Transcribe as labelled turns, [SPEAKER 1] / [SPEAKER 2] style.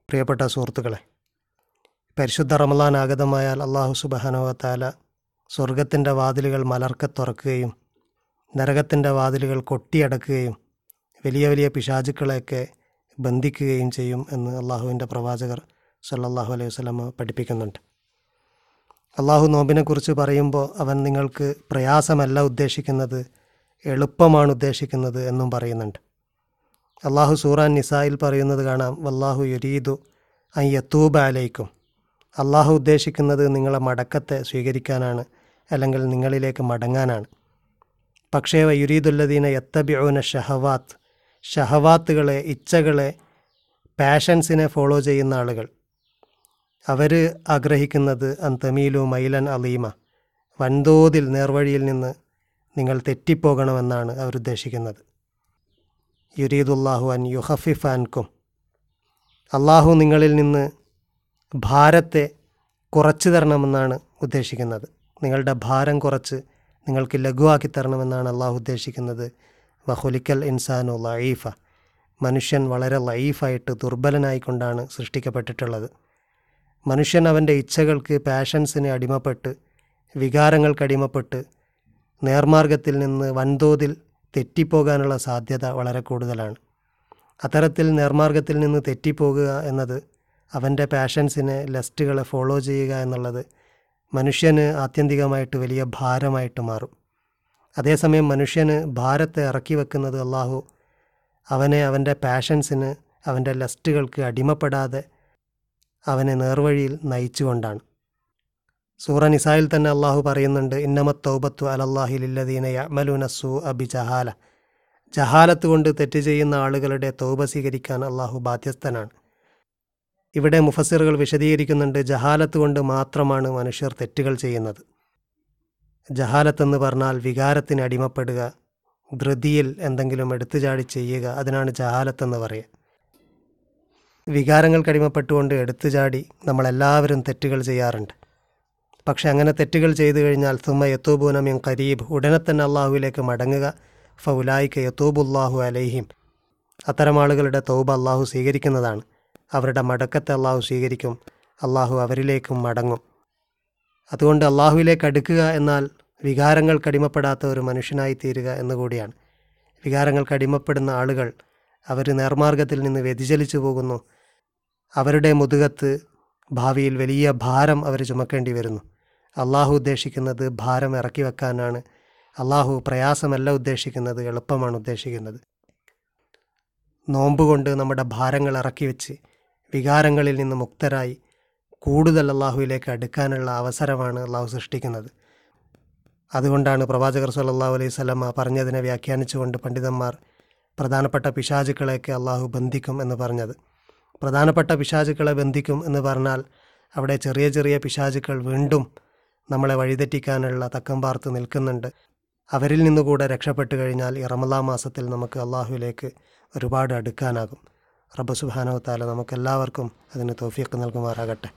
[SPEAKER 1] പ്രിയപ്പെട്ട സുഹൃത്തുക്കളെ, പരിശുദ്ധ റമളാൻ ആഗതമായാൽ അല്ലാഹു സുബ്ഹാനഹു വ തആല സ്വർഗത്തിൻ്റെ വാതിലുകൾ മലർക്കെ തുറക്കുകയും നരകത്തിൻ്റെ വാതിലുകൾ കൊട്ടിയടക്കുകയും വലിയ വലിയ പിശാചുക്കളെയൊക്കെ ബന്ധിക്കുകയും ചെയ്യും എന്ന് അള്ളാഹുവിൻ്റെ പ്രവാചകർ സല്ലല്ലാഹു അലൈഹി വസല്ലം പഠിപ്പിക്കുന്നുണ്ട്. അള്ളാഹു നോമ്പിനെക്കുറിച്ച് പറയുമ്പോൾ അവൻ നിങ്ങൾക്ക് പ്രയാസമല്ല ഉദ്ദേശിക്കുന്നത്, എളുപ്പമാണ് ഉദ്ദേശിക്കുന്നത് എന്നും പറയുന്നുണ്ട്. അള്ളാഹു സൂറ നിസായിൽ പറയുന്നത് കാണാം, വല്ലാഹു യുരീദു അൻ യതൂബ അലൈക്കും. അള്ളാഹു ഉദ്ദേശിക്കുന്നത് നിങ്ങളെ മടക്കത്തെ സ്വീകരിക്കാനാണ്, അല്ലെങ്കിൽ നിങ്ങളിലേക്ക് മടങ്ങാനാണ്. പക്ഷേ വയുരീദുല്ലദീന യത്തബിഊന ഷഹവാത്ത്, ഷഹവാത്തുകളെ, ഇച്ഛകളെ, പാഷൻസിനെ ഫോളോ ചെയ്യുന്ന ആളുകൾ, അവർ ആഗ്രഹിക്കുന്നത് അൻ തമീലു മൈലൻ അലീമ, വൻതോതിൽ നേർവഴിയിൽ നിന്ന് നിങ്ങൾ തെറ്റിപ്പോകണമെന്നാണ് അവരുദ്ദേശിക്കുന്നത്. യുരീദുല്ലാഹു അൻ യുഖഫിഫ അൻകും, അള്ളാഹു നിങ്ങളിൽ നിന്ന് ഭാരത്തെ കുറച്ച് തരണമെന്നാണ് ഉദ്ദേശിക്കുന്നത്. നിങ്ങളുടെ ഭാരം കുറച്ച് നിങ്ങൾക്ക് ലഘുവാക്കി തരണമെന്നാണ് അള്ളാഹു ഉദ്ദേശിക്കുന്നത്. വഖുലിക്കൽ ഇൻസാനു ലഈഫ, മനുഷ്യൻ വളരെ ലഈഫായിട്ട് ദുർബലനായിക്കൊണ്ടാണ് സൃഷ്ടിക്കപ്പെട്ടിട്ടുള്ളത്. മനുഷ്യൻ അവൻ്റെ ഇച്ഛകൾക്ക്, പാഷൻസിന് അടിമപ്പെട്ട്, വികാരങ്ങൾക്ക് അടിമപ്പെട്ട് നേർമാർഗത്തിൽ നിന്ന് വൻതോതിൽ തെറ്റിപ്പോകാനുള്ള സാധ്യത വളരെ കൂടുതലാണ്. അത്തരത്തിൽ നേർമാർഗത്തിൽ നിന്ന് തെറ്റിപ്പോകുക എന്നത്, അവൻ്റെ പാഷൻസിനെ, ലസ്റ്റുകളെ ഫോളോ ചെയ്യുക എന്നുള്ളത് മനുഷ്യന് ആത്യന്തികമായിട്ട് വലിയ ഭാരമായിട്ട് മാറും. അതേസമയം മനുഷ്യന് ഭാരത്തെ ഇറക്കി വെക്കുന്നത് അള്ളാഹു അവനെ അവൻ്റെ പാഷൻസിന്, അവൻ്റെ ലസ്റ്റുകൾക്ക് അടിമപ്പെടാതെ അവനെ നേർവഴിയിൽ നയിച്ചുകൊണ്ടാണ്. സൂറ നിസായിൽ തന്നെ അള്ളാഹു പറയുന്നുണ്ട്, ഇന്നമത് തൗബത്തു അലല്ലാഹി ലില്ലദീന യഅമലൂന സൂഅ ബിജഹാല, ജഹാലത്ത് കൊണ്ട് തെറ്റ് ചെയ്യുന്ന ആളുകളുടെ തൗബ സ്വീകരിക്കാൻ അള്ളാഹു ബാധ്യസ്ഥനാണ്. ഇവിടെ മുഫസ്സിറുകൾ വിശദീകരിക്കുന്നുണ്ട്, ജഹാലത്ത് കൊണ്ട് മാത്രമാണ് മനുഷ്യർ തെറ്റുകൾ ചെയ്യുന്നത്. ജഹാലത്തെന്ന് പറഞ്ഞാൽ വികാരത്തിന് അടിമപ്പെടുക, ധൃതിയിൽ എന്തെങ്കിലും എടുത്തുചാടി ചെയ്യുക, അതിനാണ് ജഹാലത്തെന്ന് പറയുക. വികാരങ്ങൾക്ക് അടിമപ്പെട്ടുകൊണ്ട് എടുത്തുചാടി നമ്മളെല്ലാവരും തെറ്റുകൾ ചെയ്യാറുണ്ട്. പക്ഷെ അങ്ങനെ തെറ്റുകൾ ചെയ്തു കഴിഞ്ഞാൽ സുമ്മ യതൂബൂന മിൻ ഖരീബ്, ഉടനെ തന്നെ അള്ളാഹുവിലേക്ക് മടങ്ങുക. ഫൗലായിക യതൂബുല്ലാഹു അലൈഹിം, അത്തരം ആളുകളുടെ തൗബ അള്ളാഹു സ്വീകരിക്കുന്നതാണ്. അവരുടെ മടക്കത്തെ അള്ളാഹു സ്വീകരിക്കും, അള്ളാഹു അവരിലേക്കും മടങ്ങും. അതുകൊണ്ട് അള്ളാഹുവിലേക്ക് അടുക്കുക എന്നാൽ വികാരങ്ങൾക്ക് അടിമപ്പെടാത്ത ഒരു മനുഷ്യനായി തീരുക എന്നുകൂടിയാണ്. വികാരങ്ങൾക്ക് അടിമപ്പെടുന്ന ആളുകൾ അവർ നേർമാർഗത്തിൽ നിന്ന് വ്യതിചലിച്ചു പോകുന്നു. അവരുടെ മുതുകത്ത് ഭാവിയിൽ വലിയ ഭാരം അവർ ചുമക്കേണ്ടി വരുന്നു. അള്ളാഹു ഉദ്ദേശിക്കുന്നത് ഭാരം ഇറക്കി വെക്കാനാണ്. അള്ളാഹു പ്രയാസമല്ല ഉദ്ദേശിക്കുന്നത്, എളുപ്പമാണ് ഉദ്ദേശിക്കുന്നത്. നോമ്പ് കൊണ്ട് നമ്മുടെ ഭാരങ്ങൾ ഇറക്കി വെച്ച് വികാരങ്ങളിൽ നിന്ന് മുക്തരായി കൂടുതൽ അള്ളാഹുവിലേക്ക് അടുക്കാനുള്ള അവസരമാണ് അള്ളാഹു സൃഷ്ടിക്കുന്നത്. അതുകൊണ്ടാണ് പ്രവാചകർ സല്ലല്ലാഹു അലൈഹി വസല്ലം പറഞ്ഞതിനെ വ്യാഖ്യാനിച്ചുകൊണ്ട് പണ്ഡിതന്മാർ പ്രധാനപ്പെട്ട പിശാചുക്കളെയൊക്കെ അള്ളാഹു ബന്ധിക്കും എന്ന് പറഞ്ഞത്. പ്രധാനപ്പെട്ട പിശാചുക്കളെ ബന്ധിക്കും എന്ന് പറഞ്ഞാൽ അവിടെ ചെറിയ ചെറിയ പിശാചുക്കൾ വീണ്ടും നമ്മളെ വഴിതെറ്റിക്കാനുള്ള തക്കം പാർത്ത് നിൽക്കുന്നുണ്ട്. അവരിൽ നിന്നുകൂടെ രക്ഷപ്പെട്ടു കഴിഞ്ഞാൽ ഈ റമളാൻ മാസത്തിൽ നമുക്ക് അള്ളാഹുവിലേക്ക് ഒരുപാട് അടുക്കാനാകും. റബ്ബ് സുബ്ഹാനഹു വ തആല നമുക്കെല്ലാവർക്കും അതിന് തൗഫീഖ് നൽകുമാറാകട്ടെ.